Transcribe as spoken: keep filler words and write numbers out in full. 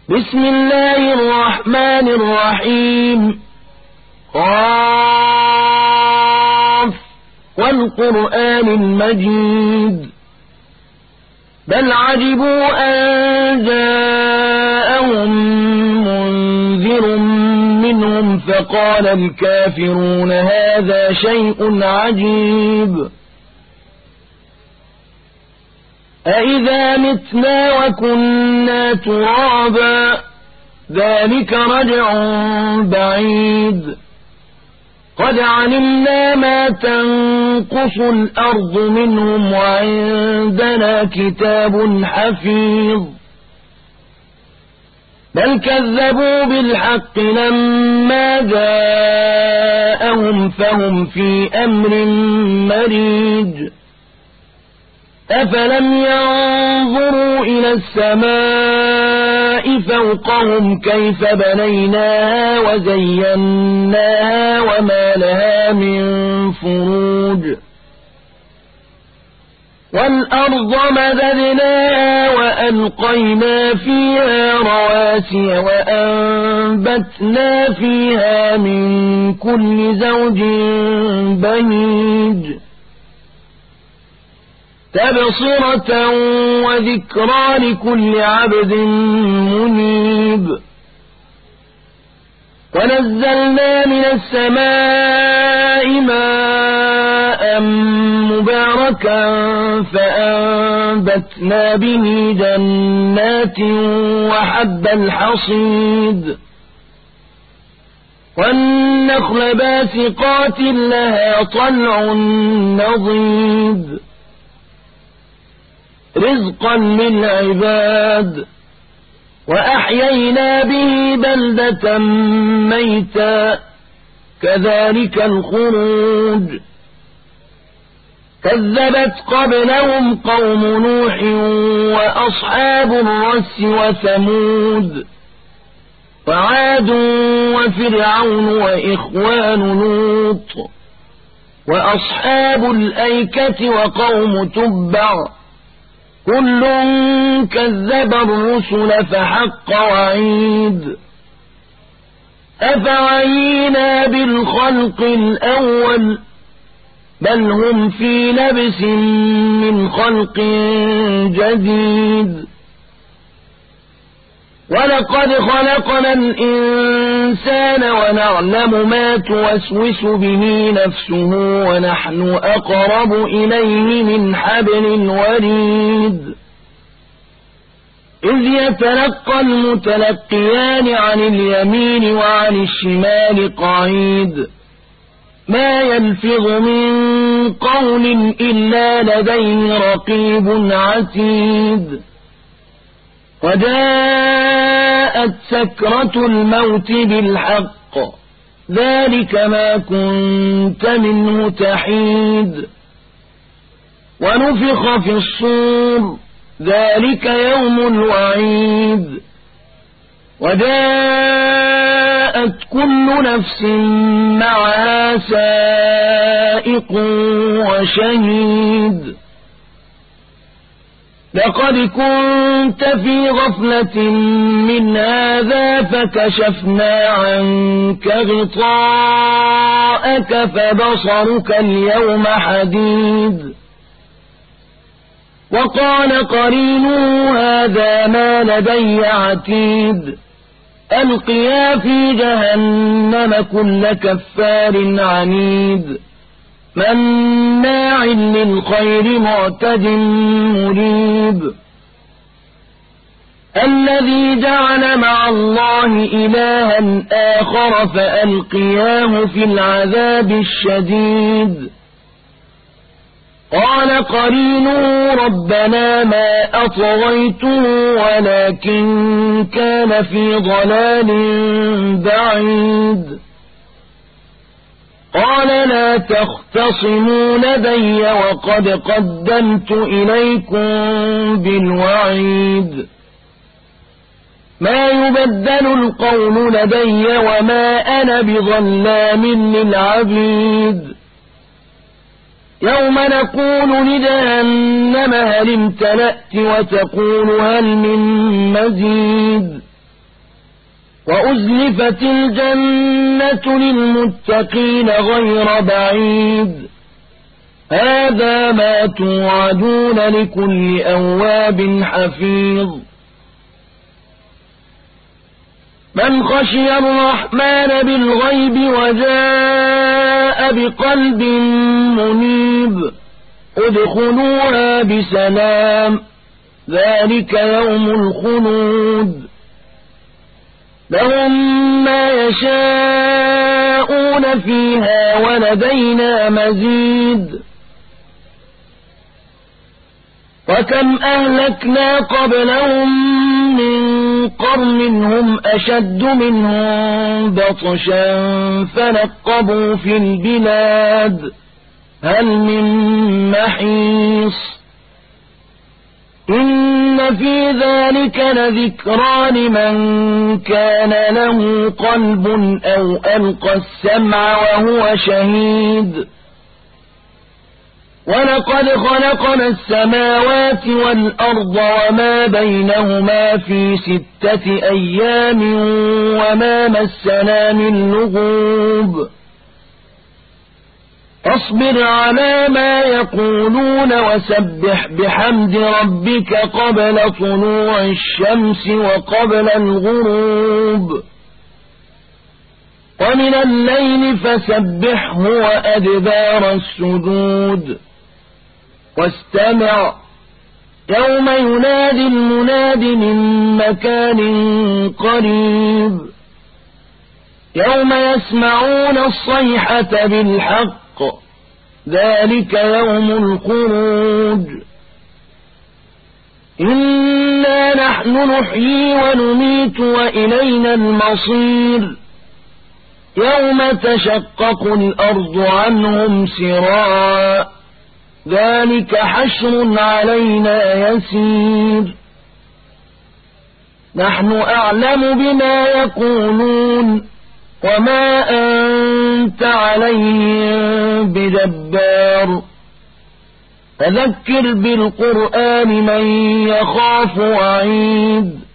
بسم الله الرحمن الرحيم. قاف والقرآن المجيد. بل عجبوا أن جاءهم منذر منهم فقال الكافرون هذا شيء عجيب. أإذا متنا وكنا ترابا ذلك رجع بعيد. قد علمنا ما تنقص الأرض منهم وعندنا كتاب حفيظ. بل كذبوا بالحق لما جاءهم فهم في أمر مريج. أفلم ينظروا إلى السماء فوقهم كيف بنيناها وزيناها وما لها من فروج. والأرض مددناها وألقينا فيها رواسي وأنبتنا فيها من كل زوج بهيج تبصرة وذكرى لكل عبد منيب. ونزلنا من السماء ماء مباركا فأنبتنا به جنات وحب الحصيد والنخل باسقات لها طلع نضيد رزقا للعباد. وأحيينا به بلدة ميتا كذلك الخروج. كذبت قبلهم قوم نوح وأصحاب الرس وثمود وعاد وفرعون وإخوان لوط وأصحاب الأيكة وقوم تبع كل كذب الرسل فحق وعيد. أفعينا بالخلق الأول بل هم في لبس من خلق جديد. ولقد خلقنا الإنسان ونعلم ما توسوس به نفسه ونحن أقرب إليه من حبل الوريد. إذ يتلقى المتلقيان عن اليمين وعن الشمال قعيد. ما يلفظ من قول إلا لديه رقيب عتيد. وجاءت سكرة الموت بالحق ذلك ما كنت منه تحيد. ونفخ في الصور ذلك يوم الوعيد. وجاءت كل نفس معها سائق وشهيد. لقد كنت في غفلة من هذا فكشفنا عنك غطاءك فبصرك اليوم حديد. وقال قرينه هذا ما لدي عتيد. ألقيا في جهنم كل كفار عنيد مناع للخير معتد مريب. الذي جعل مع الله إلها آخر فألقياه في العذاب الشديد. قال قرينه ربنا ما أطغيته ولكن كان في ضلال بعيد. قال لا تختصموا لدي وقد قدمت إليكم بالوعيد. ما يبدل القول لدي وما أنا بظلام للعبيد. يوم نقول لجهنم هل امتلأت وتقول هل من مزيد وأزلفت الجنة للمتقين غير بعيد هذا ما توعدون لكل أواب حفيظ من خشي الرحمن بالغيب وجاء بقلب منيب ادخلوها بسلام ذلك يوم الخلود لهم ما يشاءون فيها ولدينا مزيد وكم أهلكنا قبلهم من قرن هم أشد منهم بطشا فنقبوا في البلاد هل من محيص إن في ذلك لذكرى لمن كان له قلب أو ألقى السمع وهو شهيد ولقد خلقنا السماوات والأرض وما بينهما في ستة أيام وما مسنا من لغوب فاصبر على ما يقولون وسبح بحمد ربك قبل طلوع الشمس وقبل الغروب ومن الليل فسبحه وأدبار السجود واستمع يوم ينادي المناد من مكان قريب يوم يسمعون الصيحة بالحق ذلك يوم الخروج إنا نحن نحيي ونميت وإلينا المصير يوم تشقق الأرض عنهم سراعا ذلك حشر علينا يسير نحن أعلم بما يقولون وما أنت عليهم بجبار فذكر بالقرآن من يخاف وعيد